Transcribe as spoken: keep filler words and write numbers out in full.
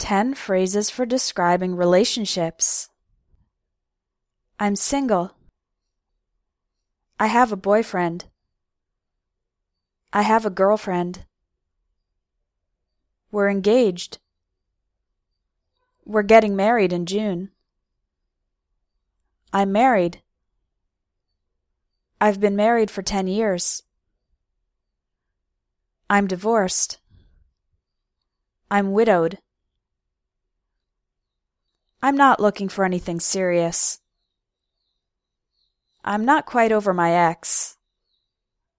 ten phrases for describing relationships. I'm single. I have a boyfriend. I have a girlfriend. We're engaged. We're getting married in June. I'm married. I've been married for ten years. I'm divorced. I'm widowed. I'm not looking for anything serious. I'm not quite over my ex.